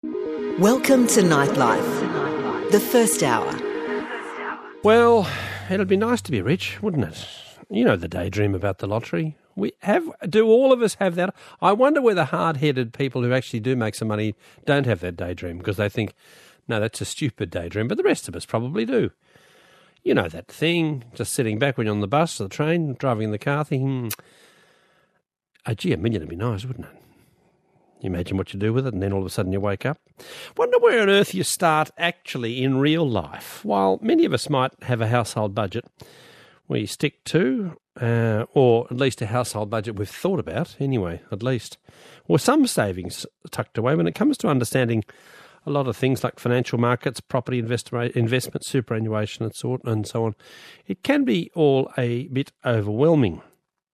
Welcome to Nightlife, the first hour. Well, it'd be nice to be rich, wouldn't it? You know the daydream about the lottery. Do all of us have that? I wonder whether hard-headed people who actually do make some money don't have that daydream because they think, no, that's a stupid daydream, but the rest of us probably do. You know that thing, just sitting back when you're on the bus or the train, driving in the car, thinking, oh, gee, $1 million would be nice, wouldn't it? You imagine what you do with it, and then all of a sudden you wake up. Wonder where on earth you start actually in real life. While many of us might have a household budget we stick to, or at least a household budget we've thought about anyway, at least, or some savings tucked away, when it comes to understanding a lot of things like financial markets, property investment, superannuation and so on, it can be all a bit overwhelming.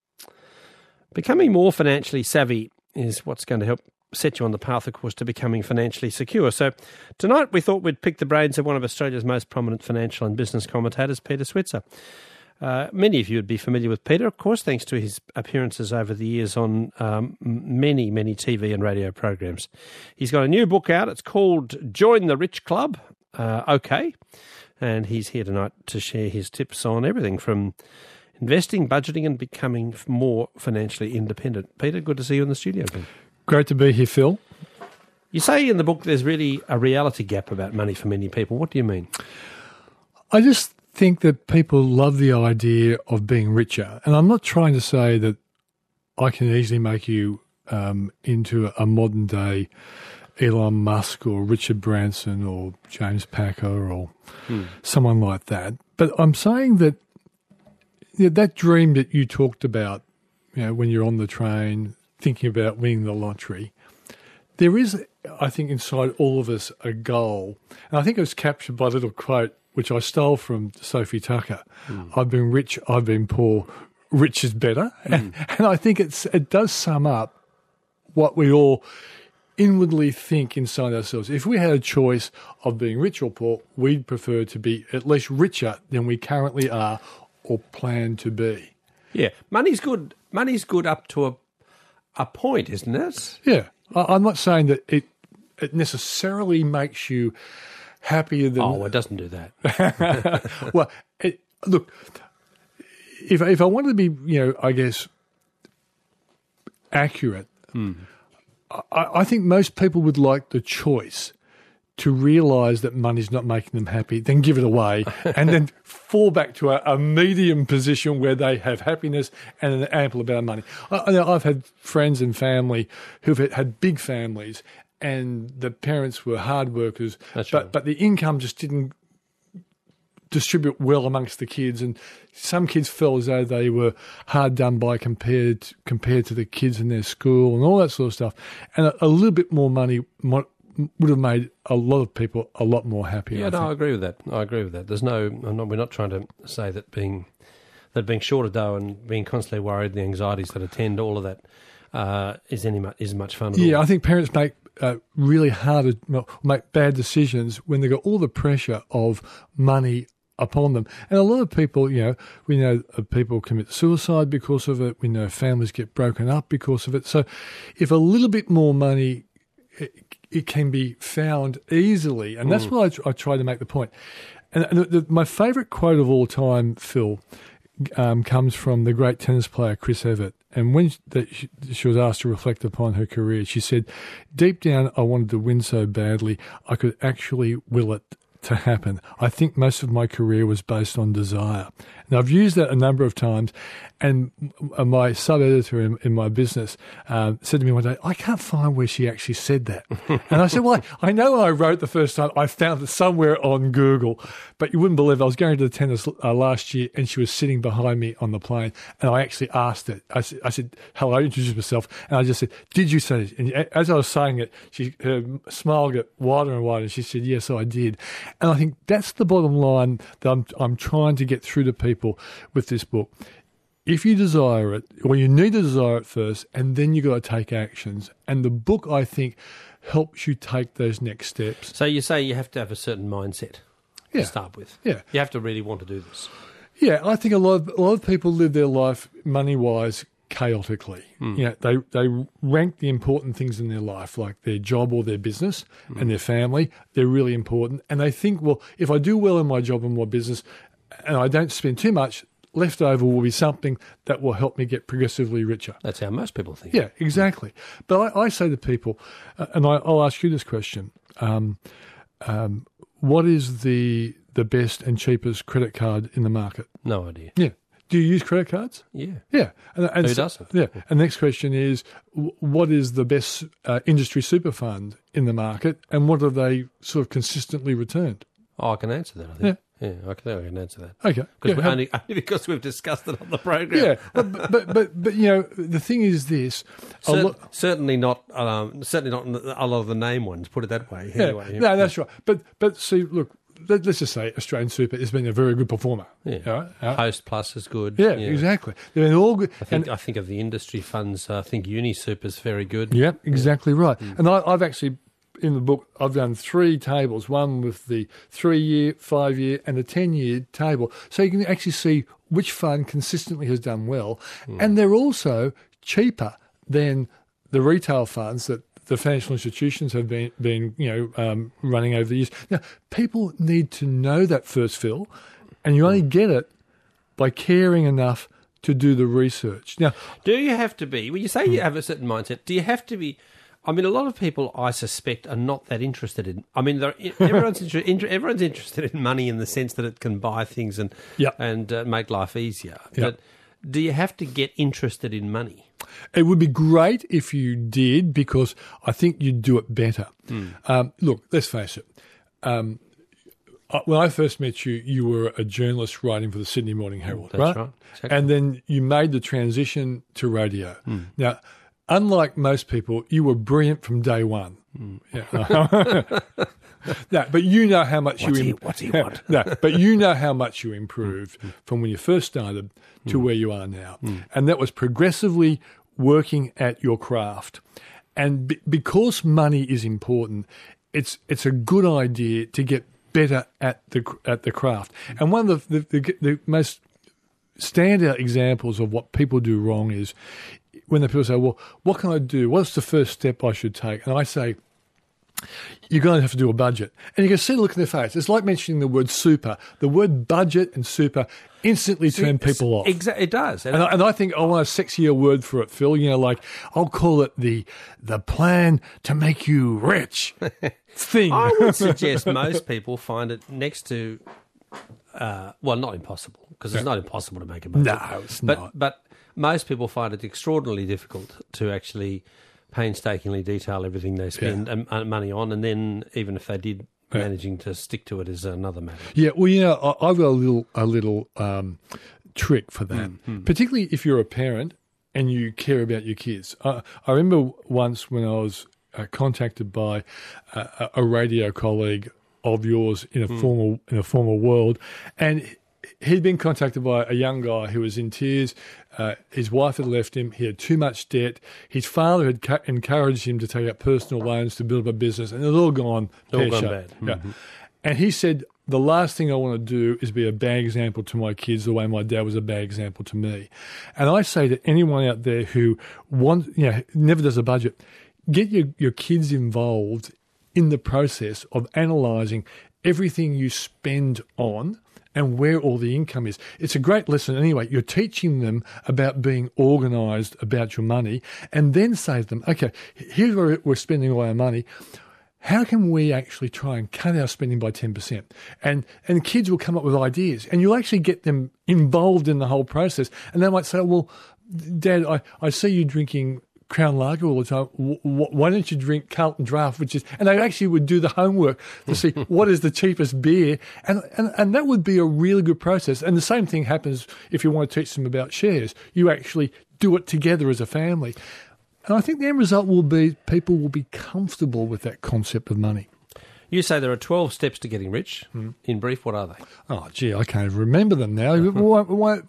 Becoming more financially savvy is what's going to help set you on the path, of course, to becoming financially secure. So tonight we thought we'd pick the brains of one of Australia's most prominent financial and business commentators, Peter Switzer. Many of you would be familiar with Peter, of course, thanks to his appearances over the years on many TV and radio programs. He's got a new book out. It's called Join the Rich Club. Okay. And he's here tonight to share his tips on everything from investing, budgeting and becoming more financially independent. Peter, good to see you in the studio again. Great to be here, Phil. You say in the book there's really a reality gap about money for many people. What do you mean? I just think that people love the idea of being richer. And I'm not trying to say that I can easily make you into a modern day Elon Musk or Richard Branson or James Packer or someone like that. But I'm saying that that dream that you talked about, when you're on the train thinking about winning the lottery, there is, I think, inside all of us a goal. And I think it was captured by a little quote, which I stole from Sophie Tucker. I've been rich, I've been poor, rich is better. And I think it does sum up what we all inwardly think inside ourselves. If we had a choice of being rich or poor, we'd prefer to be at least richer than we currently are or plan to be. Yeah, money's good. Money's good up to a point, isn't it? Yeah, I'm not saying that it necessarily makes you happier than. Oh, it doesn't do that. Well, look, if I wanted to be, I guess, accurate, I think most people would like the choice to realise that money's not making them happy, then give it away, and then fall back to a medium position where they have happiness and an ample amount of money. I've had friends and family who've had big families, and the parents were hard workers, but the income just didn't distribute well amongst the kids, and some kids felt as though they were hard done by compared to the kids in their school and all that sort of stuff. And a little bit more money would have made a lot of people a lot more happy. Yeah, I agree with that. There's we're not trying to say that being short of dough and being constantly worried, the anxieties that attend all of that is much fun at all. Yeah, I think parents make really make bad decisions when they got all the pressure of money upon them. And a lot of people, we know people commit suicide because of it. We know families get broken up because of it. So if a little bit more money, it can be found easily. And that's what I try to make the point. And my favourite quote of all time, Phil, comes from the great tennis player Chris Evert. And when she was asked to reflect upon her career, she said, deep down, I wanted to win so badly, I could actually will it to happen. I think most of my career was based on desire. And I've used that a number of times, and my sub-editor in my business said to me one day, I can't find where she actually said that. And I said, well, I know I wrote the first time, I found it somewhere on Google, but you wouldn't believe it. I was going to the tennis last year, and she was sitting behind me on the plane, and I actually asked it. I said, hello, I introduced myself, and I just said, did you say this? And as I was saying it, her smile got wider and wider, and she said, yes, I did. And I think that's the bottom line that I'm trying to get through to people with this book. If you desire it, well, you need to desire it first, and then you've got to take actions. And the book, I think, helps you take those next steps. So you say you have to have a certain mindset to start with. Yeah. You have to really want to do this. Yeah, I think a lot of people live their life money-wise chaotically. You know, they rank the important things in their life, like their job or their business and their family. They're really important. And they think, well, if I do well in my job and my business and I don't spend too much, left over will be something that will help me get progressively richer. That's how most people think. Yeah, exactly. But I say to people, and I'll ask you this question, what is the best and cheapest credit card in the market? No idea. Yeah. Do you use credit cards? Yeah. Yeah. And Who doesn't? Yeah. And the next question is, what is the best industry super fund in the market, and what have they sort of consistently returned? Oh, I can answer that, I think. Yeah, I can answer that. Okay. Only because we've discussed it on the program. Yeah, but you know, the thing is this. Certainly not a lot of the name ones, put it that way. Yeah, Anyway, no, that's right. But see, look, let's just say Australian Super has been a very good performer. Yeah. Host Plus is good. Yeah, exactly. They've been all good. I think of the industry funds, I think UniSuper's very good. Yeah, exactly right. And I've actually, in the book, I've done 3 tables, one with the 3-year, 5-year and the 10-year table. So you can actually see which fund consistently has done well. And they're also cheaper than the retail funds that the financial institutions have been running over the years. Now, people need to know that first, Phil, and you only get it by caring enough to do the research. Now, do you have to be, when you say you have a certain mindset, do you have to be, I mean, a lot of people, I suspect, are not that interested in, I mean, everyone's interested in money in the sense that it can buy things and make life easier. But do you have to get interested in money? It would be great if you did, because I think you'd do it better. Look, let's face it. When I first met you, you were a journalist writing for the Sydney Morning Herald, That's right. Exactly. And then you made the transition to radio. Now, unlike most people, you were brilliant from day one. Yeah. No, but you know how much What's he want? No, but you know how much you improved from when you first started to where you are now, and that was progressively working at your craft. And because money is important, it's a good idea to get better at the craft. And one of the most standout examples of what people do wrong is when the people say, "Well, what can I do? What's the first step I should take?" And I say, you're going to have to do a budget. And you can see the look in their face. It's like mentioning the word super. The word budget and super instantly turn people off. Exactly, it does. And I think I want a sexier word for it, Phil. You know, like I'll call it the plan to make you rich thing. I would suggest most people find it next to, not impossible, because it's not impossible to make a budget. No, it's not. But most people find it extraordinarily difficult to actually painstakingly detail everything they spend money on, and then even if they did, managing to stick to it is another matter. Yeah, well, you know, I've got a little trick for that, particularly if you're a parent and you care about your kids. I remember once when I was contacted by a radio colleague of yours in a formal world, and he'd been contacted by a young guy who was in tears. His wife had left him. He had too much debt. His father had encouraged him to take out personal loans to build up a business, and it had all gone bad. Yeah. And he said, the last thing I want to do is be a bad example to my kids the way my dad was a bad example to me. And I say to anyone out there who never does a budget, get your kids involved in the process of analysing everything you spend on and where all the income is. It's a great lesson anyway. You're teaching them about being organised about your money, and then say to them, okay, here's where we're spending all our money. How can we actually try and cut our spending by 10%? And kids will come up with ideas, and you'll actually get them involved in the whole process. And they might say, well, Dad, I see you drinking Crown Lager all the time. Why don't you drink Carlton Draft, and they actually would do the homework to see what is the cheapest beer, and that would be a really good process. And the same thing happens if you want to teach them about shares. You actually do it together as a family. And I think the end result will be people will be comfortable with that concept of money. You say there are 12 steps to getting rich. In brief, what are they? Oh, gee, I can't even remember them now. Why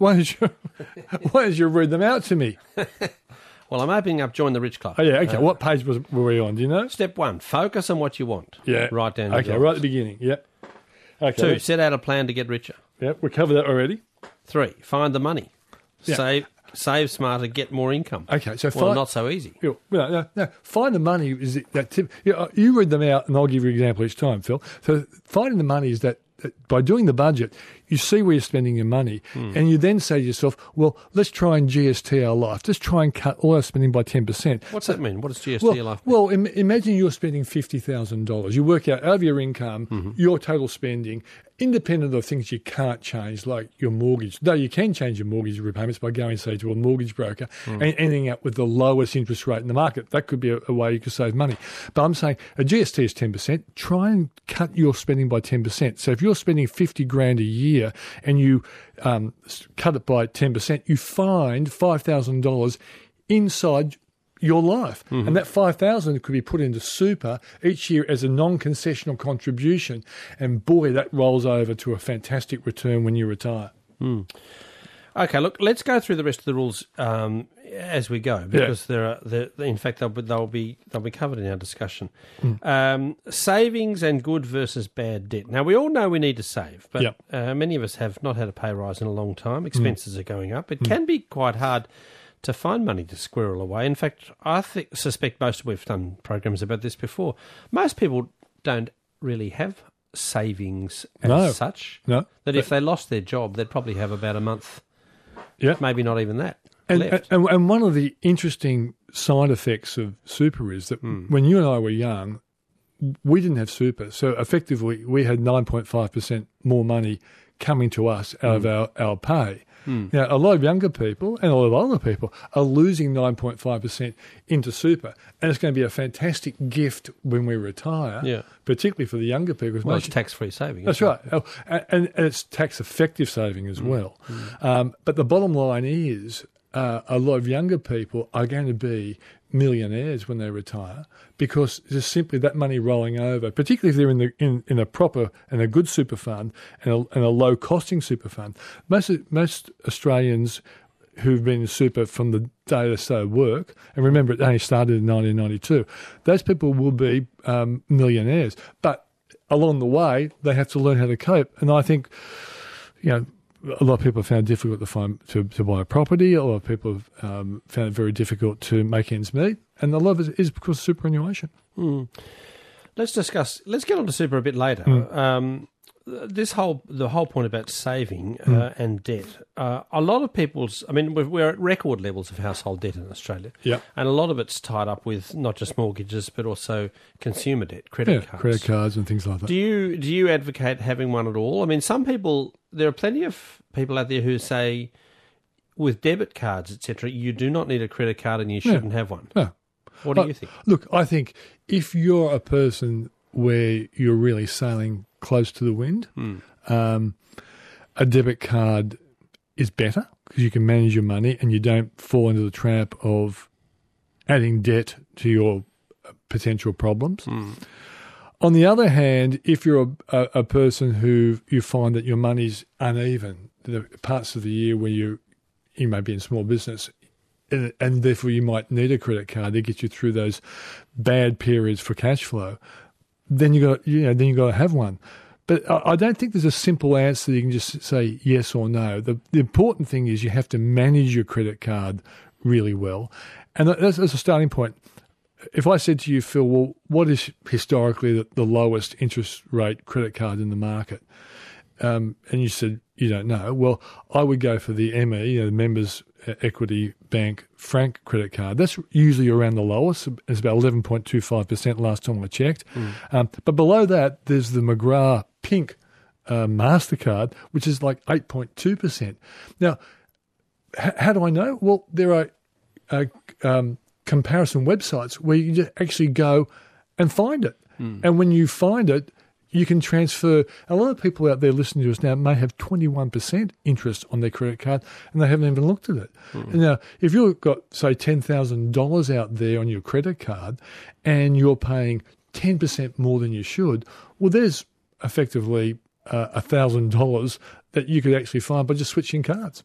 don't you read them out to me? Well, I'm opening up Join the Rich Club. Oh, yeah, okay. What page were we on? Do you know? Step 1, focus on what you want. Yeah. Write down. Okay, right at the beginning. Yep. Okay. 2, set out a plan to get richer. Yep, we covered that already. 3, find the money. Yeah. Save. save smarter, get more income. Okay, so well, not so easy. No. Find the money is that tip. You read them out, and I'll give you an example each time, Phil. So finding the money is that by doing the budget, you see where you're spending your money, and you then say to yourself, well, let's try and GST our life. Let's try and cut all our spending by 10%. What's that mean? What does GST your life mean? Well, imagine you're spending $50,000. You work out of your income, your total spending, independent of things you can't change, like your mortgage. Though you can change your mortgage repayments by going, say, to a mortgage broker and ending up with the lowest interest rate in the market. That could be a way you could save money. But I'm saying a GST is 10%. Try and cut your spending by 10%. So if you're spending $50,000 a year and you cut it by 10%, you find $5,000 inside your life. And that $5,000 could be put into super each year as a non-concessional contribution. And boy, that rolls over to a fantastic return when you retire. Okay, look, let's go through the rest of the rules as we go, because in fact they'll be covered in our discussion. Savings and good versus bad debt. Now we all know we need to save, but many of us have not had a pay rise in a long time. Expenses are going up. It can be quite hard to find money to squirrel away. In fact, I suspect we've done programs about this before. Most people don't really have savings as such. No. That if they lost their job, they'd probably have about a month. Yeah. Maybe not even that. And one of the interesting side effects of super is that when you and I were young, we didn't have super. So effectively, we had 9.5% more money coming to us out of our pay. Now, a lot of younger people and a lot of older people are losing 9.5% into super. And it's going to be a fantastic gift when we retire, particularly for the younger people. Well, it's tax-free saving. That's right. And it's tax-effective saving as well. But the bottom line is a lot of younger people are going to be millionaires when they retire because there's simply that money rolling over, particularly if they're in a proper and a good super fund and a low costing super fund. Most Australians who've been in super from the day they started work, and remember it only started in 1992, those people will be millionaires. But along the way, they have to learn how to cope. And I think, a lot of people have found it difficult to buy a property. A lot of people have found it very difficult to make ends meet. And a lot of it is because of superannuation. Let's get on to super a bit later. The whole point about saving and debt. A lot of we're at record levels of household debt in Australia. Yeah. And a lot of it's tied up with not just mortgages, but also consumer debt, credit cards. Credit cards and things like that. Do you advocate having one at all? I mean, there are plenty of people out there who say with debit cards, etc., you do not need a credit card and you shouldn't have one. No. What do you think? Look, I think if you're a person where you're really sailing close to the wind, a debit card is better because you can manage your money and you don't fall into the trap of adding debt to your potential problems. On the other hand, if you're a person who you find that your money's uneven, the parts of the year where you may be in small business, and therefore you might need a credit card to get you through those bad periods for cash flow, then you got to have one. But I don't think there's a simple answer that you can just say yes or no. The important thing is you have to manage your credit card really well, and that's a starting point. If I said to you, Phil, well, what is historically the lowest interest rate credit card in the market? And you said you don't know. Well, I would go for the ME, the Members Equity Bank Frank credit card. That's usually around the lowest. It's about 11.25% last time I checked. But below that, there's the McGrath Pink MasterCard, which is like 8.2%. Now, how do I know? Well, there are comparison websites where you just actually go and find it. And when you find it, you can transfer. A lot of people out there listening to us now may have 21% interest on their credit card and they haven't even looked at it. Now, if you've got, say, $10,000 out there on your credit card and you're paying 10% more than you should, well, there's effectively $1,000 that you could actually find by just switching cards.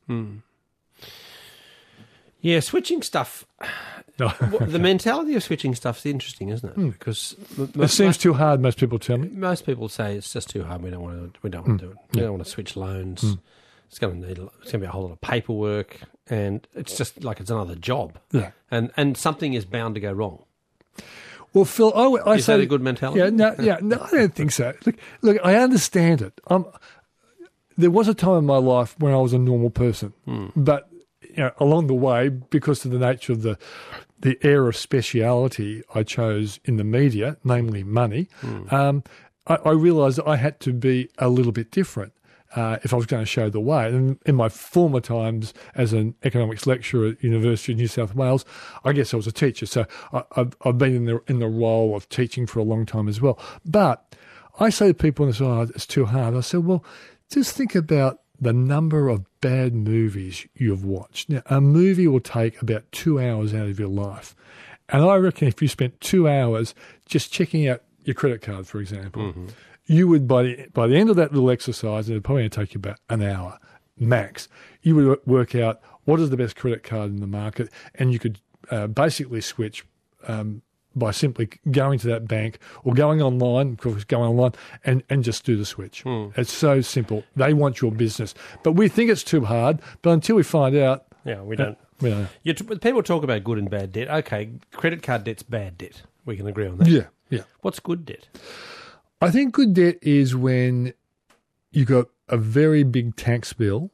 Yeah, switching stuff. The mentality of switching stuff's interesting, isn't it? Because it seems too hard. Most people tell me. Most people say it's just too hard. We don't want to do it. We don't want to switch loans. It's going to be a whole lot of paperwork. and it's just like it's another job. Yeah. And something is bound to go wrong. Well, Phil, I Is say, that a good mentality? No, I don't think so. Look, I understand it. There was a time in my life when I was a normal person, but along the way, because of the nature of the area of speciality I chose in the media, namely money, I realised that I had to be a little bit different if I was going to show the way. And in my former times as an economics lecturer at University of New South Wales, I guess I was a teacher, so I've been in the role of teaching for a long time as well. But I say to people, and they say, "Oh, it's too hard." I said, "Well, just think about the number of bad movies you've watched. Now, a movie will take about 2 hours out of your life. And I reckon if you spent 2 hours just checking out your credit card, for example, you would, by the end of that little exercise, and it'd probably take you about an hour max, you would work out what is the best credit card in the market, and you could basically switch by simply going to that bank or going online, and just do the switch. It's so simple. They want your business. But we think it's too hard, but until we find out... Yeah, we don't. We People talk about good and bad debt. Okay, credit card debt's bad debt. We can agree on that. Yeah. What's good debt? I think good debt is when you've got a very big tax bill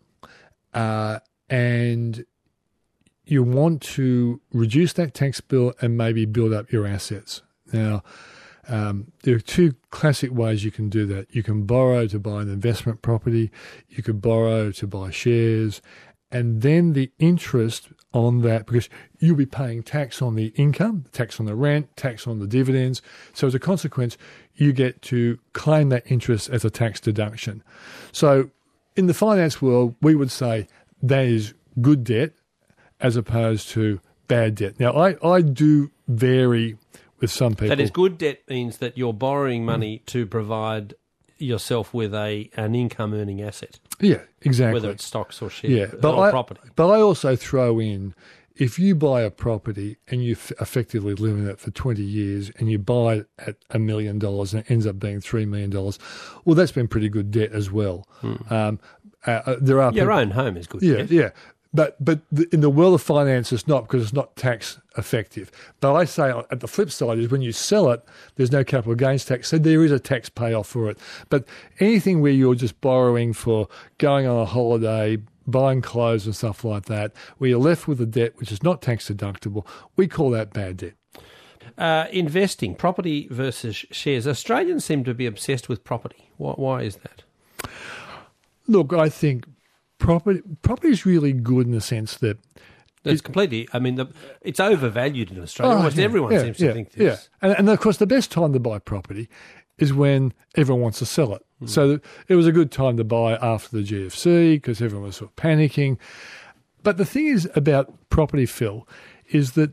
and you want to reduce that tax bill and maybe build up your assets. Now, there are two classic ways you can do that. You can borrow to buy an investment property. You could borrow to buy shares. And then the interest on that, because you'll be paying tax on the income, tax on the rent, tax on the dividends. So as a consequence, you get to claim that interest as a tax deduction. So in the finance world, we would say that is good debt as opposed to bad debt. Now, I do vary with some people. That is, good debt means that you're borrowing money to provide yourself with an income-earning asset. Yeah, exactly. Whether it's stocks or shares or property. But I also throw in, if you buy a property and you effectively live in it for 20 years and you buy it at $1 million and it ends up being $3 million, well, that's been pretty good debt as well. There are your own home is good debt. Yeah. But in the world of finance, it's not, because it's not tax effective. But I say at the flip side is when you sell it, there's no capital gains tax, so there is a tax payoff for it. But anything where you're just borrowing for going on a holiday, buying clothes and stuff like that, where you're left with a debt which is not tax deductible, we call that bad debt. Investing, property versus shares. Australians seem to be obsessed with property. Why is that? Look, I think property is really good in the sense that it's completely. I mean, it's overvalued in Australia. Almost everyone seems to think this. Yeah, and of course, the best time to buy property is when everyone wants to sell it. So it was a good time to buy after the GFC because everyone was sort of panicking. But the thing is about property, Phil, is that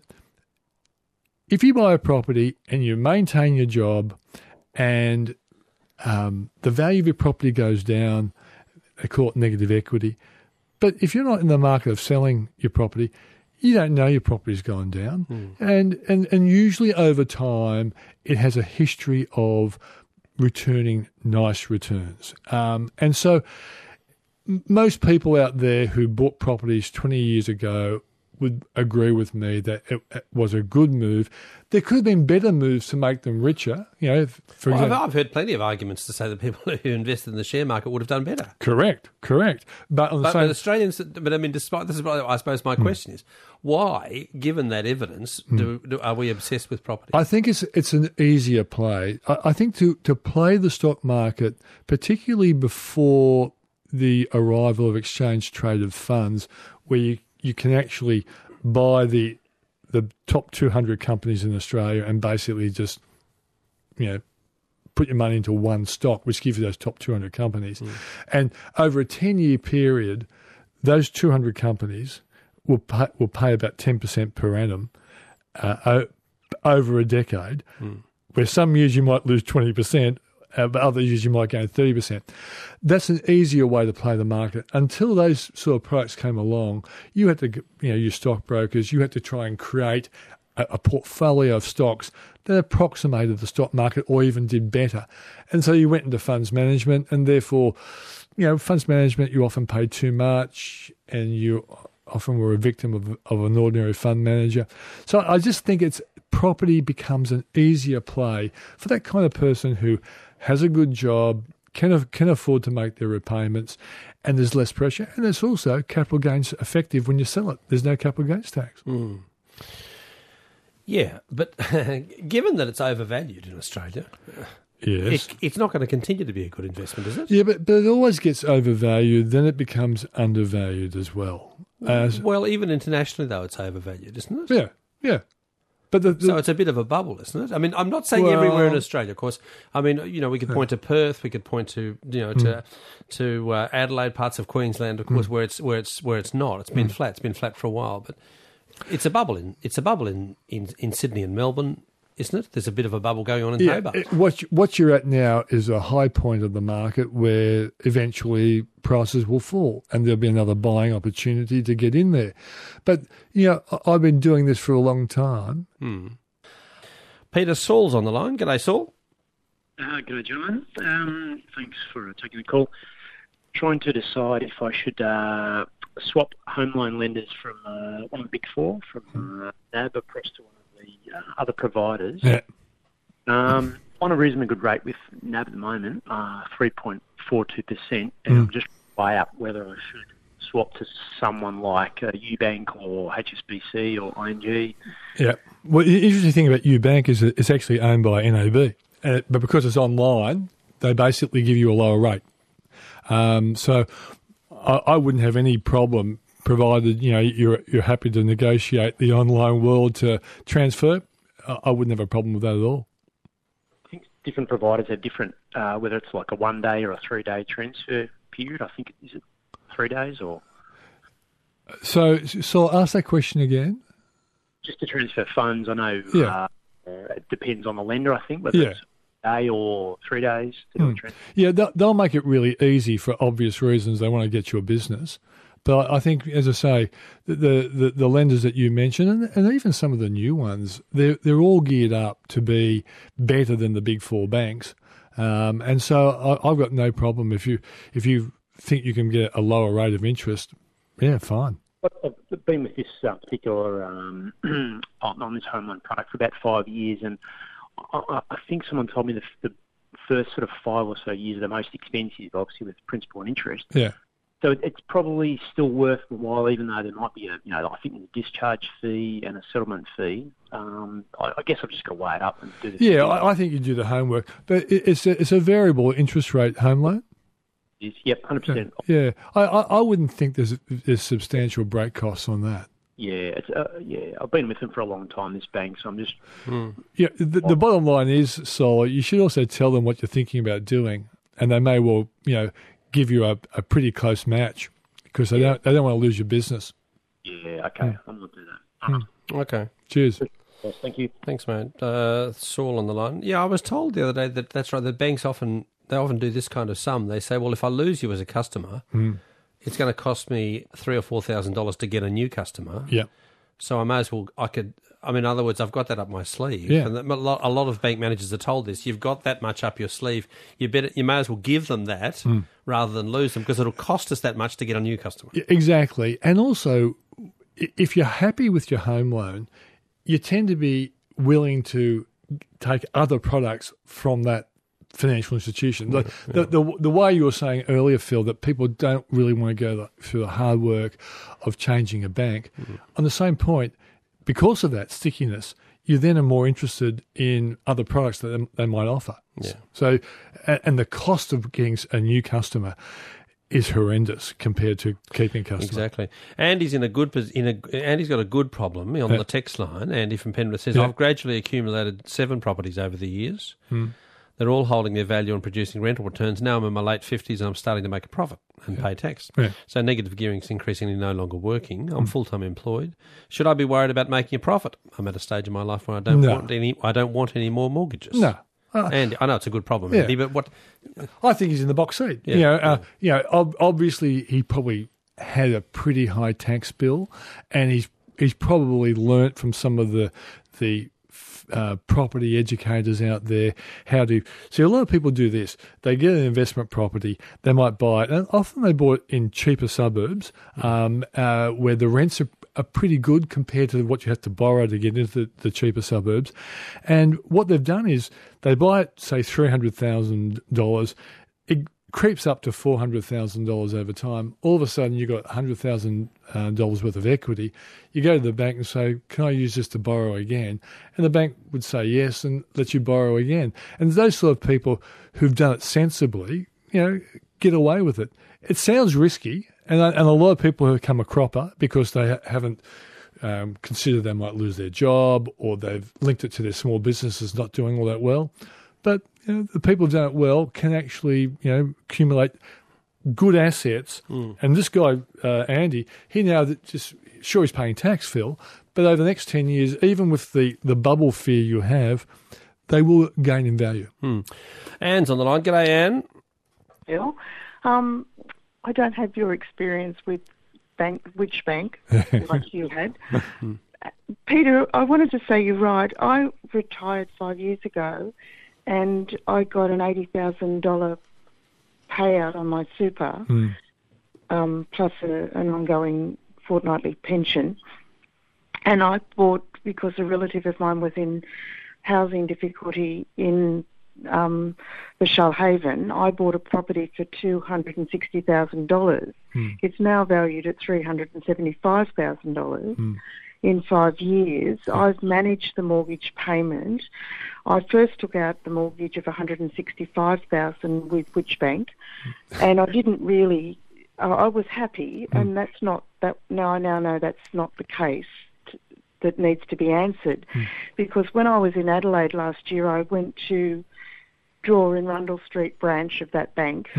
if you buy a property and you maintain your job and the value of your property goes down, they call it negative equity. But if you're not in the market of selling your property, you don't know your property's gone down. And usually over time, it has a history of returning nice returns. And so most people out there who bought properties 20 years ago would agree with me that it was a good move. There could have been better moves to make them richer. For example, I've heard plenty of arguments to say that people who invested in the share market would have done better. Correct. But Australians. But I mean, despite this, is what I suppose my question is: why, given that evidence, are we obsessed with property? I think it's an easier play. I think to play the stock market, particularly before the arrival of exchange traded funds, where you can actually buy the top 200 companies in Australia and basically just, put your money into one stock, which gives you those top 200 companies. And over a 10-year period, those 200 companies will pay about 10% per annum over a decade, where some years you might lose 20%, but other years you might gain 30%. That's an easier way to play the market. Until those sort of products came along, you had to, your stockbrokers, you had to try and create a portfolio of stocks that approximated the stock market or even did better. And so you went into funds management, and therefore, funds management, you often pay too much, and you often were a victim of an ordinary fund manager. So I just think property becomes an easier play for that kind of person who has a good job, can afford to make their repayments, and there's less pressure. And there's also capital gains effective when you sell it. There's no capital gains tax. Mm. Yeah, but given that it's overvalued in Australia, yes, it's not going to continue to be a good investment, is it? Yeah, but it always gets overvalued, then it becomes undervalued as well. Well, even internationally, though, it's overvalued, isn't it? Yeah. But so it's a bit of a bubble, isn't it? I mean, I'm not saying everywhere in Australia, of course. I mean, we could point to Perth, we could point to to Adelaide, parts of Queensland, of course, where it's not. It's been flat. It's been flat for a while, but it's a bubble in Sydney and Melbourne, isn't it? There's a bit of a bubble going on in Hobart. What you're at now is a high point of the market where eventually prices will fall and there'll be another buying opportunity to get in there. But, I've been doing this for a long time. Peter Saul's on the line. G'day, Saul. G'day, gentlemen. Thanks for taking the call. Trying to decide if I should swap home loan lenders from one of the big four, from NAB across to one of the other providers. Yeah. On a reasonably good rate with NAB at the moment, 3.42%, and I'm just weigh up whether I should swap to someone like UBank or HSBC or ING. Yeah. Well, the interesting thing about UBank is that it's actually owned by NAB, but because it's online, they basically give you a lower rate. So I wouldn't have any problem, provided you're happy to negotiate the online world to transfer. I wouldn't have a problem with that at all. I think different providers have different, whether it's like a 1 day or a 3 day transfer period. I think is it 3 days or? So I'll ask that question again. Just to transfer funds, I know it depends on the lender. I think whether it's a day or 3 days to do a transfer. Yeah, they'll make it really easy for obvious reasons. They want to get your business. But I think, as I say, the lenders that you mentioned, and even some of the new ones, they're all geared up to be better than the big four banks. And so I've got no problem if you think you can get a lower rate of interest. Yeah, fine. I've been with this particular on this home loan product for about 5 years, and I think someone told me the first sort of 5 or so years are the most expensive, obviously with principal and interest. Yeah. So it's probably still worth the while, even though there might be I think a discharge fee and a settlement fee. I guess I've just got to weigh it up and do this. Yeah, I think you do the homework, but it's a variable interest rate home loan. Yep, 100%. Yeah, I wouldn't think there's substantial break costs on that. Yeah, I've been with them for a long time, this bank, so I'm just... Yeah, the bottom line is, Sol, you should also tell them what you're thinking about doing, and they may well, give you a pretty close match because they don't want to lose your business. Yeah, okay, I'm going to do that. Okay. Cheers. Yes, thank you. Thanks, mate. Saul on the line. Yeah, I was told the other day that's right, the banks often do this kind of sum. They say, well, if I lose you as a customer, it's going to cost me $3,000 or $4,000 to get a new customer. Yeah. So I may as well, in other words, I've got that up my sleeve. Yeah. And a lot of bank managers are told this. You've got that much up your sleeve. You may as well give them that rather than lose them because it'll cost us that much to get a new customer. Exactly. And also, if you're happy with your home loan, you tend to be willing to take other products from that financial institution. The way you were saying earlier, Phil, that people don't really want to go through the hard work of changing a bank. On the same point, because of that stickiness, you then are more interested in other products that they might offer. Yeah. So, and the cost of getting a new customer is horrendous compared to keeping customers. Exactly. Andy's Andy's got a good problem on the text line. Andy from Penrith says, I've gradually accumulated 7 properties over the years. They're all holding their value and producing rental returns. Now I'm in my late 50s and I'm starting to make a profit and pay tax. Yeah. So negative gearing is increasingly no longer working. I'm full-time employed. Should I be worried about making a profit? I'm at a stage in my life where I don't want any more mortgages. No. And I know it's a good problem, Andy, but what? I think he's in the box seat. Yeah. Obviously he probably had a pretty high tax bill, and he's probably learnt from some of the property educators out there how to see. A lot of people do this. They get an investment property. They might buy it, and often they bought it in cheaper suburbs where the rents are pretty good compared to what you have to borrow to get into the cheaper suburbs. And what they've done is they buy it, say, $300,000. It creeps up to $400,000 over time. All of a sudden, you've got $100,000 worth of equity. You go to the bank and say, can I use this to borrow again? And the bank would say yes and let you borrow again. And those sort of people who've done it sensibly, get away with it. It sounds risky, and a lot of people have become a cropper because they haven't considered they might lose their job, or they've linked it to their small businesses not doing all that well. But the people who've done it well can actually, accumulate good assets. And this guy, Andy, he now sure he's paying tax, Phil, but over the next 10 years, even with the bubble fear you have, they will gain in value. Anne's on the line. G'day, Anne. Phil, I don't have your experience with which bank like you had. Peter, I wanted to say you're right. I retired 5 years ago, and I got an $80,000 payout on my super, plus an ongoing fortnightly pension. And I bought, because a relative of mine was in housing difficulty in the Shoalhaven, I bought a property for $260,000. It's now valued at $375,000. In 5 years, I've managed the mortgage payment. I first took out the mortgage of $165,000 with which bank, and I didn't really. I was happy, and that's not that. Now I know that's not the case. That needs to be answered, because when I was in Adelaide last year, I went to draw in Rundle Street branch of that bank.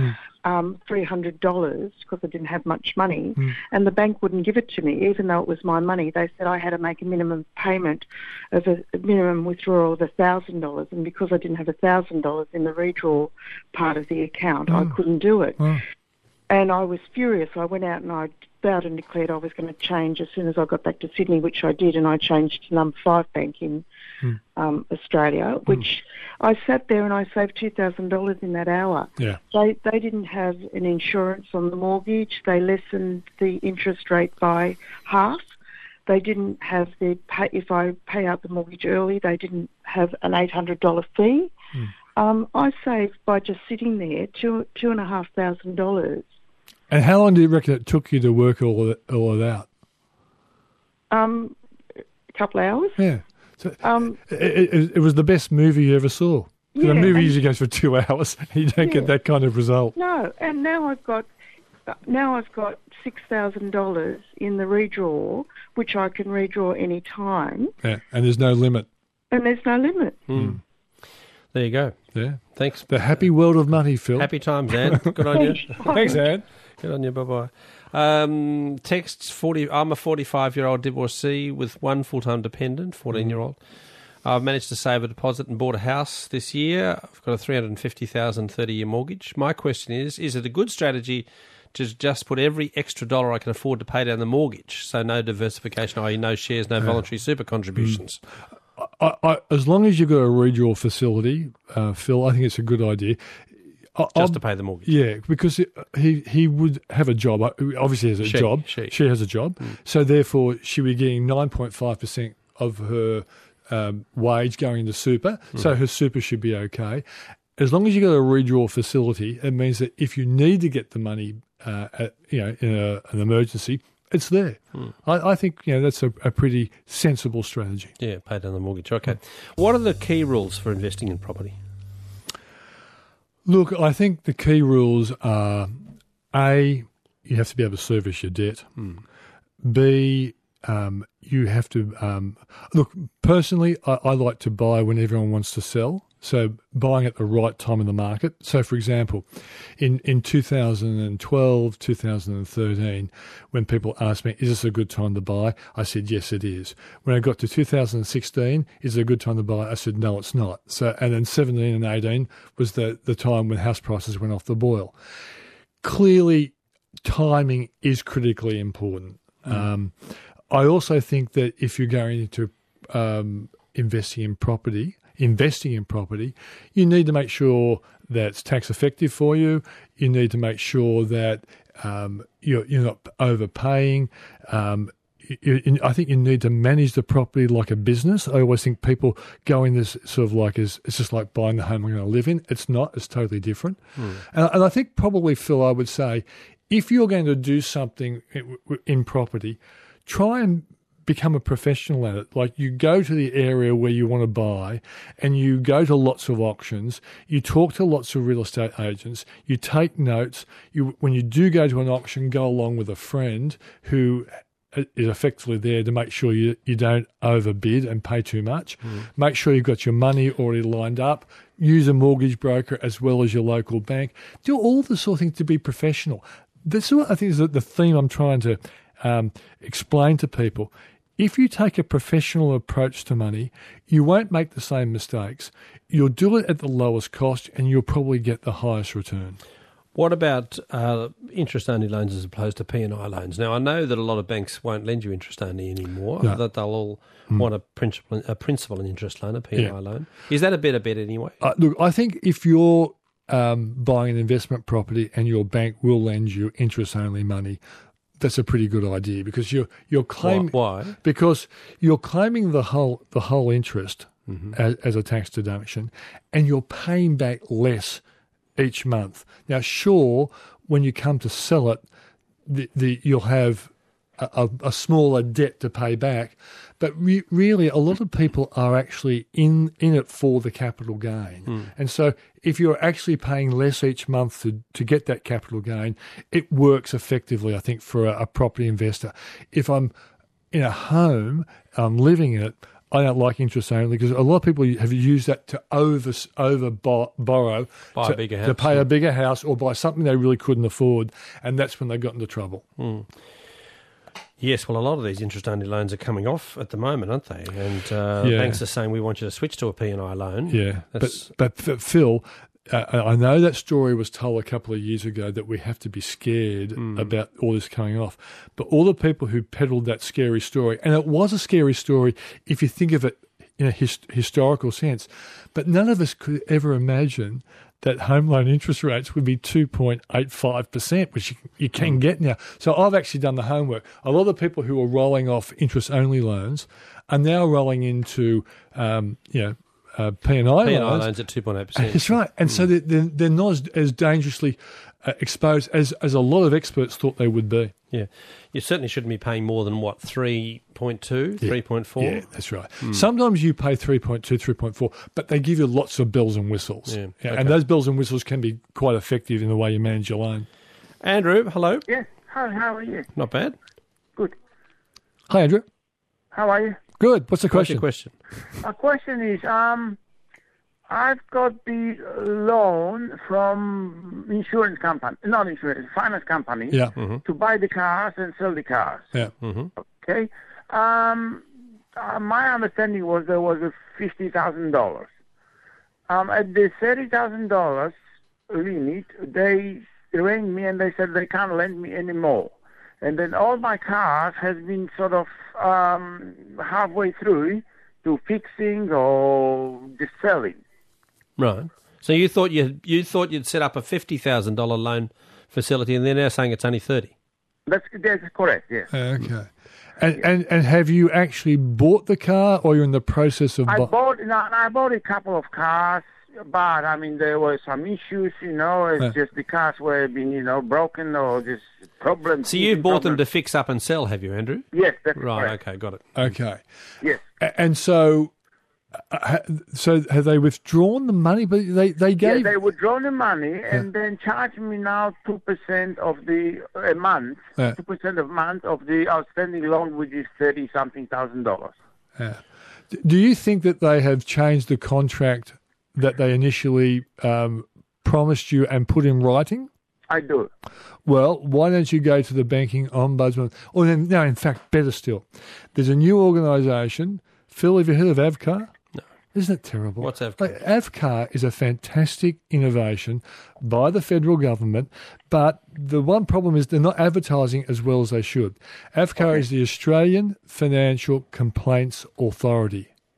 $300 because I didn't have much money, and the bank wouldn't give it to me, even though it was my money. They said I had to make a minimum payment of a minimum withdrawal of $1,000, and because I didn't have $1,000 in the redraw part of the account, I couldn't do it. And I was furious. I went out and I vowed and declared I was going to change as soon as I got back to Sydney, which I did, and I changed to Number 5 Bank in Australia, which I sat there and I saved $2,000 in that hour. Yeah. They didn't have an insurance on the mortgage. They lessened the interest rate by half. They didn't have if I pay out the mortgage early, they didn't have an $800 fee. I saved by just sitting there $2,500. And how long do you reckon it took you to work all of that out? A couple of hours. Yeah. So it was the best movie you ever saw. The movie usually goes for 2 hours. And you don't get that kind of result. No, and now I've got $6,000 in the redraw, which I can redraw any time. Yeah, and there's no limit. And there's no limit. There you go. Yeah. Thanks. The happy world of money, Phil. Happy times, Anne. Good on you. Thanks, Anne. Good on you. Bye-bye. Texts, I'm a 45-year-old divorcee with one full-time dependent, 14-year-old. I've managed to save a deposit and bought a house this year. I've got a $350,000 30-year mortgage. My question is it a good strategy to just put every extra dollar I can afford to pay down the mortgage, so no diversification, i.e. no shares, no voluntary super contributions? As long as you've got a redraw facility, Phil, I think it's a good idea. Just to pay the mortgage. Yeah, because he would have a job. Obviously, has a job. She has a job. So therefore, she would be getting 9.5% of her wage going into super. So her super should be okay. As long as you've got a redraw facility, it means that if you need to get the money, in an emergency, it's there. I think that's a pretty sensible strategy. Yeah, pay down the mortgage. Okay. What are the key rules for investing in property? Look, I think the key rules are, A, you have to be able to service your debt. B, you have to... look, personally, I like to buy when everyone wants to sell. So buying at the right time in the market. So, for example, in 2012, 2013, when people asked me, is this a good time to buy? I said, yes, it is. When I got to 2016, is it a good time to buy? I said, no, it's not. So, and then 17 and 18 was the time when house prices went off the boil. Clearly, timing is critically important. I also think that if you're going into investing in property, you need to make sure that it's tax effective for you. You need to make sure that you're not overpaying. I think you need to manage the property like a business. I always think people go in this sort of like it's just like buying the home I'm going to live in. It's not. It's totally different. And I think probably, Phil, I would say, if you're going to do something in property, try and become a professional at it. Like, you go to the area where you want to buy and you go to lots of auctions, you talk to lots of real estate agents, you take notes. When you do go to an auction, go along with a friend who is effectively there to make sure you don't overbid and pay too much. Make sure you've got your money already lined up. Use a mortgage broker as well as your local bank. Do all the sort of things to be professional. This is what I think is the theme I'm trying to explain to people. If you take a professional approach to money, you won't make the same mistakes. You'll do it at the lowest cost and you'll probably get the highest return. What about interest-only loans as opposed to P&I loans? Now, I know that a lot of banks won't lend you interest-only anymore, that they'll all want a principal and interest loan, a P&I loan. Is that a better bet anyway? Look, I think if you're buying an investment property and your bank will lend you interest-only money, that's a pretty good idea, because you're claiming why? Because you're claiming the whole interest as a tax deduction, and you're paying back less each month. Now, sure, when you come to sell it, you'll have a smaller debt to pay back, but really a lot of people are actually in it for the capital gain. And so if you're actually paying less each month to get that capital gain, it works effectively, I think, for a property investor. If I'm in a home, I'm living in it, I don't like interest only, because a lot of people have used that to borrow a bigger house, to pay a bigger house or buy something they really couldn't afford, and that's when they got into trouble. Yes, well, a lot of these interest-only loans are coming off at the moment, aren't they? And banks are saying, we want you to switch to a P&I loan. Yeah, but Phil, I know that story was told a couple of years ago that we have to be scared about all this coming off. But all the people who peddled that scary story, and it was a scary story if you think of it in a historical sense, but none of us could ever imagine that home loan interest rates would be 2.85%, which you can get now. So I've actually done the homework. A lot of the people who are rolling off interest-only loans are now rolling into, P&I loans at 2.8%. That's right. And so they're not as dangerously exposed as a lot of experts thought they would be. Yeah. You certainly shouldn't be paying more than, 3.2, 3.4? Yeah, that's right. Sometimes you pay 3.2, 3.4, but they give you lots of bells and whistles. Yeah. Okay. Okay. And those bells and whistles can be quite effective in the way you manage your loan. Andrew, hello. Yes. Hi, how are you? Not bad. Good. Hi, Andrew. How are you? Good. What's the question? What's your question? My question is, I've got the loan from finance company Yeah. to buy the cars and sell the cars. Yeah. Okay. My understanding was there was a $50,000. At the $30,000 limit, they rang me and they said they can't lend me any more. And then all my cars has been sort of halfway through to fixing or just selling. Right. So you thought you'd set up a $50,000 loan facility, and they're now saying it's only $30,000. That's correct. Yes. Okay. And have you actually bought the car, or you're in the process of? I bought a couple of cars, but I mean there were some issues. It's just the cars were being broken or just problems. So you bought them to fix up and sell, have you, Andrew? Yes, that's right. Correct. Okay, got it. Okay. Yes. And so have they withdrawn the money? But they gave. Yeah, they withdrawn the money and then charge me now 2% of a month. 2% of month of the outstanding loan, which is $30,000. Yeah. Do you think that they have changed the contract that they initially promised you and put in writing? I do. Well, why don't you go to the banking ombudsman? Or no, in fact, better still, there's a new organisation. Phil, have you heard of Avcar? No. Isn't it terrible? What's Avcar? Avcar is a fantastic innovation by the federal government, but the one problem is they're not advertising as well as they should. Avcar is the Australian Financial Complaints Authority.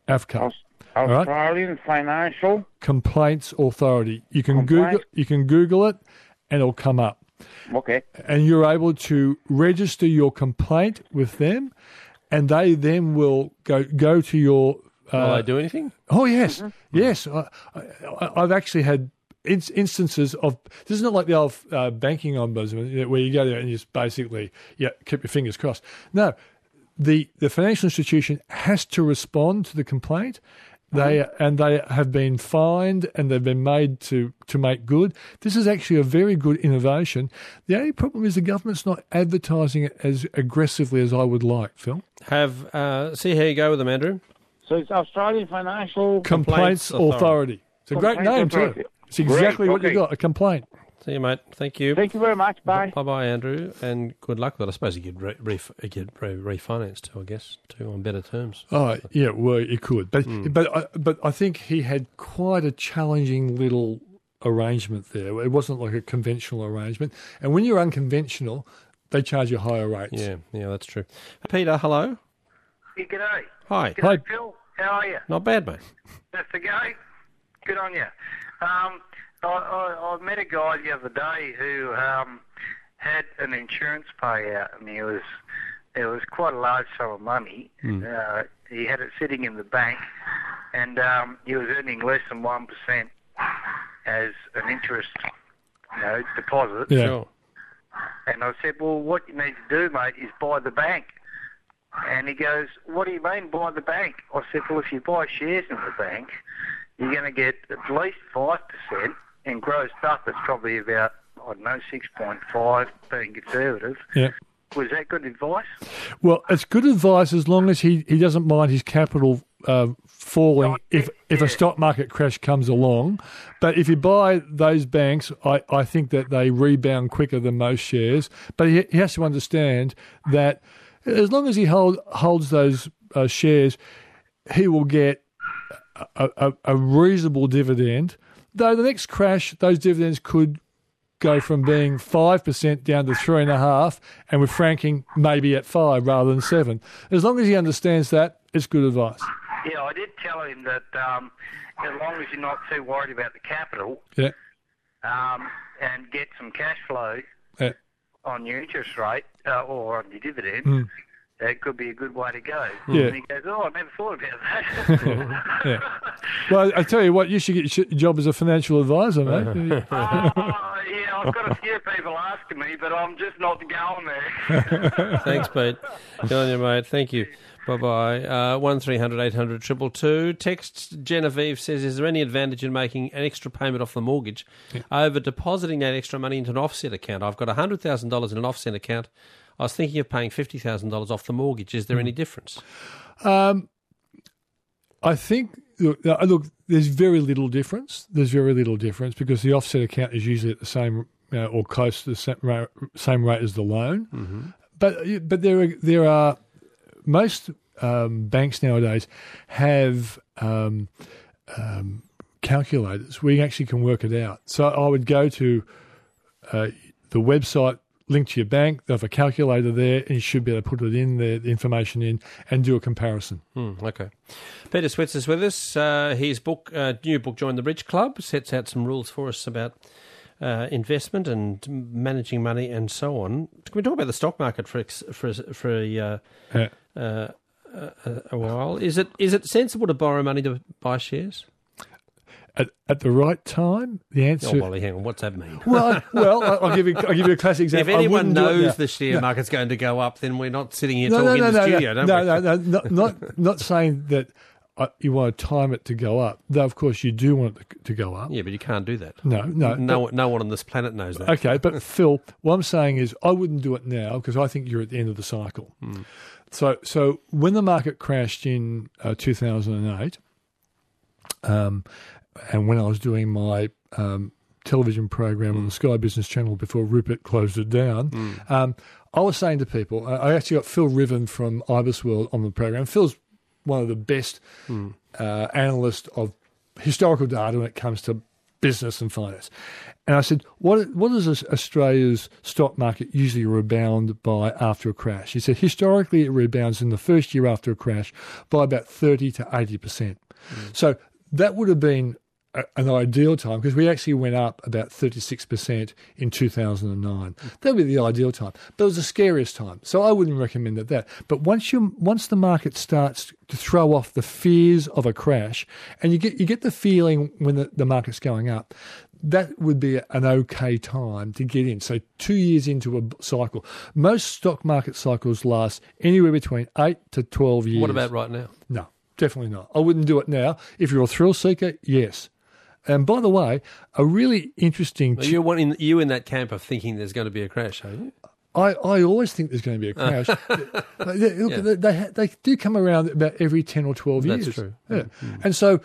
AFCA. All right? Australian Financial Complaints Authority. You can Complaints- Google it, and it'll come up. Okay. And you're able to register your complaint with them, and they then will go to your. Will they do anything? Oh yes, yes. I've actually had instances of. This is not like the old banking ombudsman where you go there and you just basically keep your fingers crossed. No, the financial institution has to respond to the complaint. They have been fined and they've been made to make good. This is actually a very good innovation. The only problem is the government's not advertising it as aggressively as I would like, Phil. See how you go with them, Andrew. So it's Australian Financial Complaints Authority. It's a great name Authority. too. It's exactly Great, what you okay. got, a complaint. See you, mate. Thank you. Thank you very much. Bye. Bye-bye, Andrew, and good luck with it. I suppose you could get refinanced too, I guess, too, on better terms. Oh, yeah, well, it could. But I think he had quite a challenging little arrangement there. It wasn't like a conventional arrangement. And when you're unconventional, they charge you higher rates. Yeah, that's true. Peter, hello. Yeah, g'day. Hi. G'day, Hi. Phil. How are you? Not bad, mate. That's the go. Good on you. I met a guy the other day who had an insurance payout, and it was quite a large sum of money. He had it sitting in the bank, and he was earning less than 1% as an interest, deposit. Yeah. Sure. And I said, well, what you need to do, mate, is buy the bank. And he goes, what do you mean buy the bank? I said, well, if you buy shares in the bank, you're going to get at least 5%, and grossed up it's probably about, 6.5, being conservative. Yeah. Was that good advice? Well, it's good advice as long as he doesn't mind his capital falling if a stock market crash comes along. But if you buy those banks, I think that they rebound quicker than most shares. But he has to understand that as long as he holds those shares, he will get a reasonable dividend. Though the next crash, those dividends could go from being 5% down to 3.5%, and with franking maybe at 5 rather than 7. As long as he understands that, it's good advice. Yeah, I did tell him that as long as you're not too worried about the capital, Yeah. and get some cash flow Yeah. on your interest rate or on your dividend, that could be a good way to go. Yeah. And he goes, I never thought about that. Yeah. Well, I tell you what, you should get your job as a financial advisor, mate. Yeah, I've got a few people asking me, but I'm just not going there. Thanks, Pete. Good on you, mate. Thank you. Bye-bye. 1300 800 222. Text Genevieve says, is there any advantage in making an extra payment off the mortgage over depositing that extra money into an offset account? I've got $100,000 in an offset account. I was thinking of paying $50,000 off the mortgage. Is there any difference? I think, look, there's very little difference. There's very little difference because the offset account is usually at the same or close to the same rate as the loan. Mm-hmm. But there are most banks nowadays have calculators where you actually can work it out. So I would go to the website, link to your bank, they have a calculator there, and you should be able to put it in there, the information in, and do a comparison. Okay. Peter Switz with us. His book, new book, Join the Rich Club, sets out some rules for us about investment and managing money and so on. Can we talk about the stock market for a while? Is it sensible to borrow money to buy shares? At the right time, the answer. Oh, Wally, hang on. What's that mean? Well, I'll give you a classic example. If anyone knows the share market's going to go up, then we're not sitting here talking in the studio, don't we? Not saying that you want to time it to go up. Though, of course, you do want it to go up. Yeah, but you can't do that. No one on this planet knows that. Okay, but Phil, what I'm saying is I wouldn't do it now because I think you're at the end of the cycle. So when the market crashed in 2008, and when I was doing my television program on the Sky Business Channel before Rupert closed it down, I was saying to people, I actually got Phil Riven from Ibis World on the program. Phil's one of the best analysts of historical data when it comes to business and finance. And I said, what does Australia's stock market usually rebound by after a crash? He said, historically, it rebounds in the first year after a crash by about 30 to 80%. So that would have been an ideal time, because we actually went up about 36% in 2009. That would be the ideal time. But it was the scariest time. So I wouldn't recommend that. But once the market starts to throw off the fears of a crash, and you get the feeling when the market's going up, that would be an okay time to get in. So 2 years into a cycle. Most stock market cycles last anywhere between 8 to 12 years. What about right now? No, definitely not. I wouldn't do it now. If you're a thrill seeker, yes. And by the way, a really interesting... Well, you in that camp of thinking there's going to be a crash, are you? I always think there's going to be a crash. Look, they do come around about every 10 or 12 years. That's true. Yeah. And so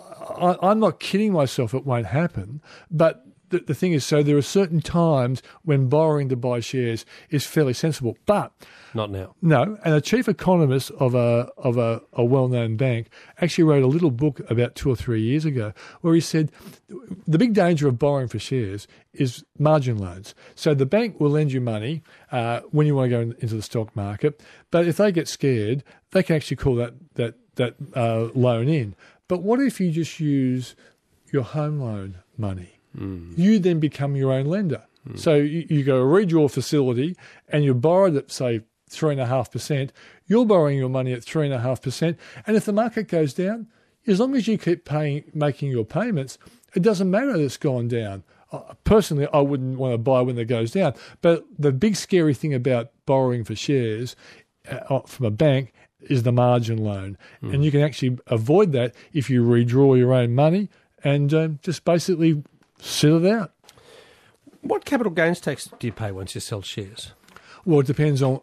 I'm not kidding myself it won't happen, but the thing is, so there are certain times when borrowing to buy shares is fairly sensible, but... Not now. No, and a chief economist of a well-known bank actually wrote a little book about 2 or 3 years ago where he said the big danger of borrowing for shares is margin loans. So the bank will lend you money when you want to go into the stock market, but if they get scared, they can actually call that loan in. But what if you just use your home loan money? You then become your own lender. So you go read your facility and you borrowed at, say, 3.5%, you're borrowing your money at 3.5%. And if the market goes down, as long as you keep making your payments, it doesn't matter that it's gone down. Personally, I wouldn't want to buy when it goes down. But the big scary thing about borrowing for shares from a bank is the margin loan. And you can actually avoid that if you redraw your own money and just basically sit it out. What capital gains tax do you pay once you sell shares? Well, it depends on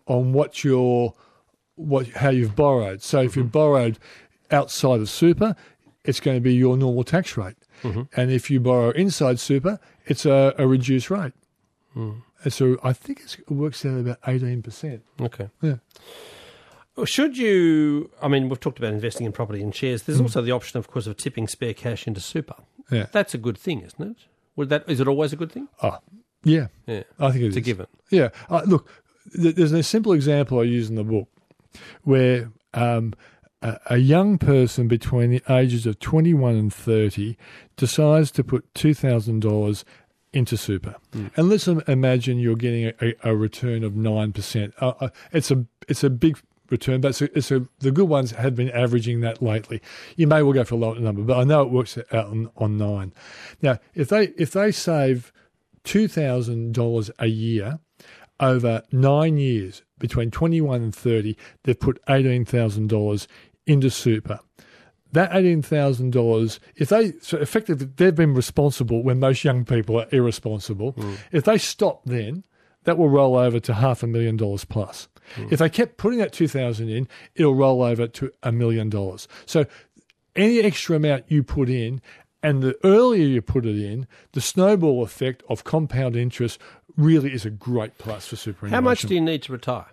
how you've borrowed. So if you've borrowed outside of super, it's going to be your normal tax rate. And if you borrow inside super, it's a reduced rate. And so I think it works out about 18%. Okay. Yeah. Should you, I mean, we've talked about investing in property and shares. There's also the option, of course, of tipping spare cash into super. Yeah. That's a good thing, isn't it? Is it always a good thing? Oh, yeah. Yeah. I think it's a given. Yeah. Look, there's a simple example I use in the book where a young person between the ages of 21 and 30 decides to put $2,000 into super. And let's imagine you're getting a return of 9%. It's a big return, but the good ones have been averaging that lately. You may well go for a lower number, but I know it works out on 9. Now, if they save $2,000 a year over 9 years, between 21 and 30, they've put $18,000 into super. That $18,000, so effectively they've been responsible when most young people are irresponsible. If they stop then, that will roll over to $500,000 plus. If they kept putting that $2,000 in, it'll roll over to $1 million. So any extra amount you put in, and the earlier you put it in, the snowball effect of compound interest really is a great plus for superannuation. How much do you need to retire?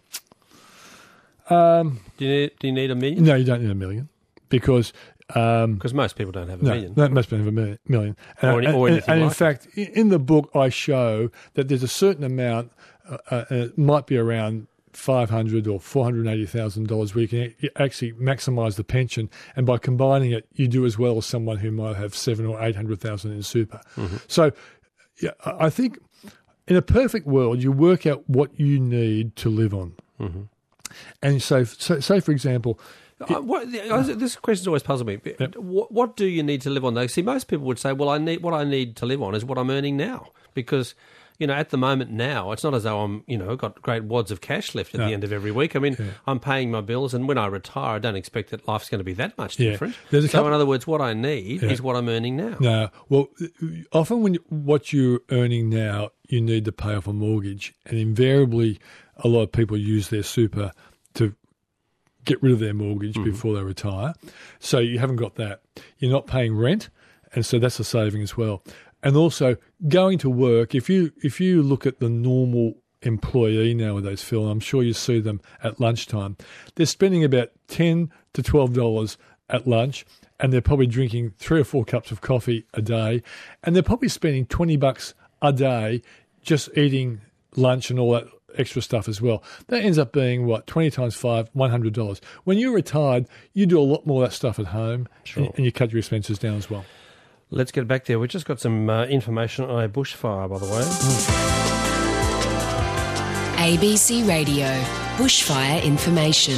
Do you need $1 million? No, you don't need $1 million because most people don't have $1 million. No, most people have $1 million. And in fact, in the book, I show that there's a certain amount, it might be around $500,000 or $480,000 where you can actually maximise the pension, and by combining it, you do as well as someone who might have $700,000 or $800,000 in super. So, yeah, I think in a perfect world, you work out what you need to live on, and so for example. This question's always puzzled me. Yep. What do you need to live on, though? See, most people would say, well, what I need to live on is what I'm earning now, because at the moment now, it's not as though I'm, got great wads of cash left at the end of every week. I mean, I'm paying my bills, and when I retire, I don't expect that life's going to be that much different. So, in other words, what I need is what I'm earning now. No, well, often what you're earning now, you need to pay off a mortgage, and invariably, a lot of people use their super to get rid of their mortgage before they retire. So you haven't got that. You're not paying rent, and so that's a saving as well. And also going to work, if you look at the normal employee nowadays, Phil, and I'm sure you see them at lunchtime, they're spending about $10 to $12 at lunch, and they're probably drinking 3 or 4 cups of coffee a day, and they're probably spending $20 a day just eating lunch and all that extra stuff as well. That ends up being, 20 times 5, $100. When you're retired, you do a lot more of that stuff at home, Sure. and you cut your expenses down as well. Let's get back there. We've just got some information on a bushfire, by the way. ABC Radio, bushfire information.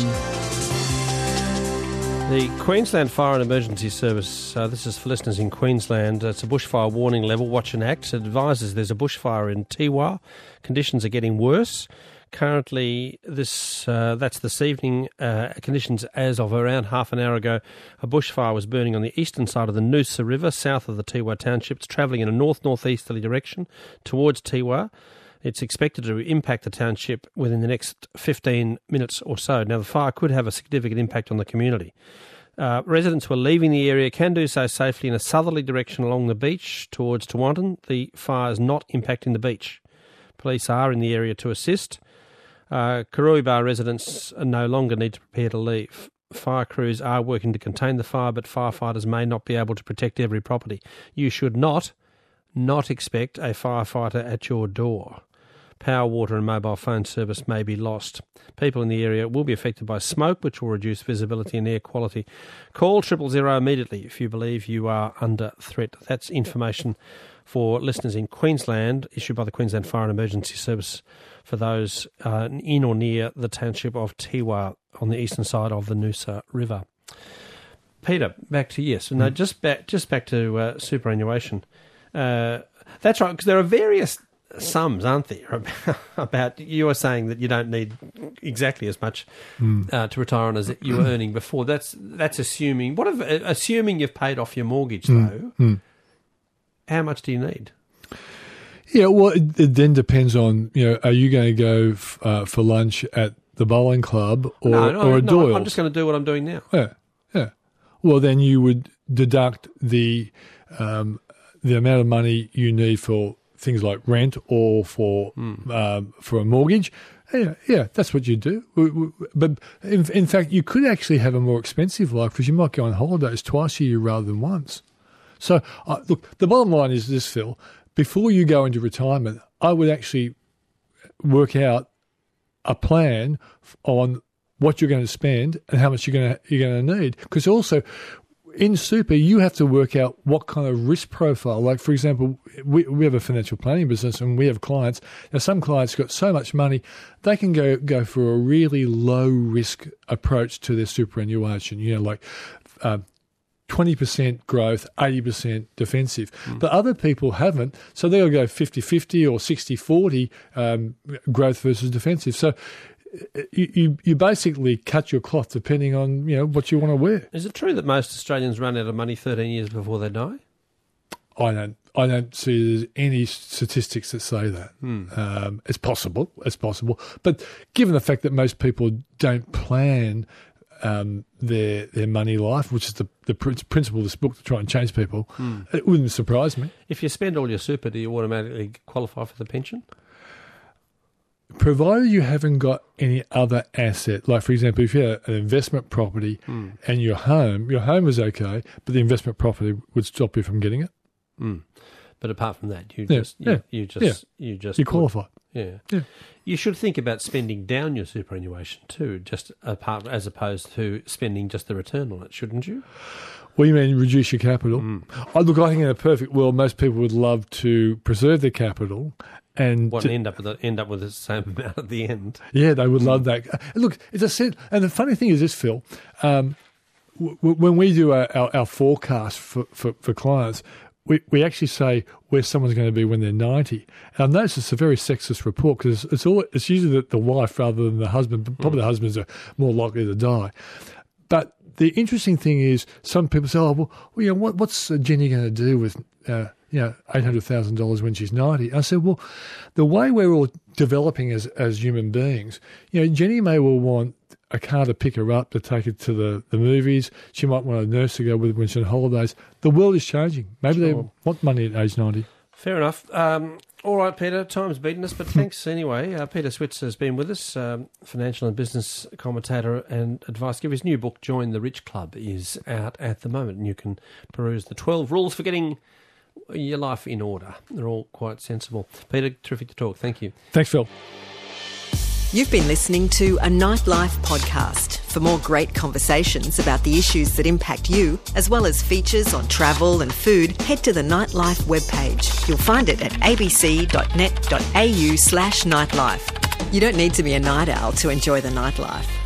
The Queensland Fire and Emergency Service, this is for listeners in Queensland, it's a bushfire warning level, watch and act. It advises there's a bushfire in Tiwa. Conditions are getting worse. Currently, that's this evening, conditions as of around half an hour ago, a bushfire was burning on the eastern side of the Noosa River, south of the Tiwa township. It's travelling in a north-northeasterly direction towards Tiwa. It's expected to impact the township within the next 15 minutes or so. Now, the fire could have a significant impact on the community. Residents who are leaving the area can do so safely in a southerly direction along the beach towards Tewantin. The fire is not impacting the beach. Police are in the area to assist. Karui Bar residents no longer need to prepare to leave. Fire crews are working to contain the fire, but firefighters may not be able to protect every property. You should not expect a firefighter at your door. Power, water and mobile phone service may be lost. People in the area will be affected by smoke, which will reduce visibility and air quality. Call 000 immediately if you believe you are under threat. That's information for listeners in Queensland, issued by the Queensland Fire and Emergency Service for those in or near the township of Tiwa on the eastern side of the Noosa River. Peter, back to yes. No, just back to superannuation. That's right, because there are various sums, aren't there, about you were saying that you don't need exactly as much to retire on as you were earning before. That's assuming. Assuming you've paid off your mortgage, though, how much do you need? Yeah, well, it then depends on, are you going to go for lunch at the bowling club or a Doyle's? I'm just going to do what I'm doing now. Yeah. Well, then you would deduct the amount of money you need for things like rent or for a mortgage. Yeah, that's what you do. But in fact, you could actually have a more expensive life because you might go on holidays twice a year rather than once. So, look, the bottom line is this, Phil. Before you go into retirement, I would actually work out a plan on what you're going to spend and how much you're going to need. Because also, in super, you have to work out what kind of risk profile. Like, for example, we have a financial planning business and we have clients. Now, some clients got so much money, they can go for a really low-risk approach to their superannuation, like 20% growth, 80% defensive. But other people haven't, so they'll go 50-50 or 60-40 growth versus defensive. So you basically cut your cloth depending on what you want to wear. Is it true that most Australians run out of money 13 years before they die? I don't see there's any statistics that say that. It's possible, but given the fact that most people don't plan their money life, which is the principle of this book to try and change people, it wouldn't surprise me. If you spend all your super, do you automatically qualify for the pension? Provided you haven't got any other asset, like for example, if you had an investment property and your home is okay, but the investment property would stop you from getting it. But apart from that, you qualify. Yeah. You should think about spending down your superannuation too, as opposed to spending just the return on it, shouldn't you? Well, you mean reduce your capital? Look, I think in a perfect world, most people would love to preserve their capital and end up with the same amount at the end. Yeah, they would love that. Look, as I said, and the funny thing is this, Phil, when we do our forecast for clients, we actually say where someone's going to be when they're 90. And I've noticed it's a very sexist report because it's usually the wife rather than the husband. But probably the husbands are more likely to die. But the interesting thing is some people say, what's Jenny going to do with $800,000 when she's 90? I said, well, the way we're all developing as human beings, Jenny may well want a car to pick her up, to take her to the movies. She might want a nurse to go with when she's on holidays. The world is changing. Maybe they want money at age 90. Fair enough. All right, Peter, time's beaten us, but thanks anyway. Peter Switzer has been with us, financial and business commentator and advice giver. His new book, Join the Rich Club, is out at the moment, and you can peruse the 12 rules for getting your life in order. They're all quite sensible. Peter, terrific to talk. Thank you. Thanks, Phil. You've been listening to a Nightlife podcast. For more great conversations about the issues that impact you, as well as features on travel and food, head to the Nightlife webpage. You'll find it at abc.net.au/nightlife. You don't need to be a night owl to enjoy the nightlife.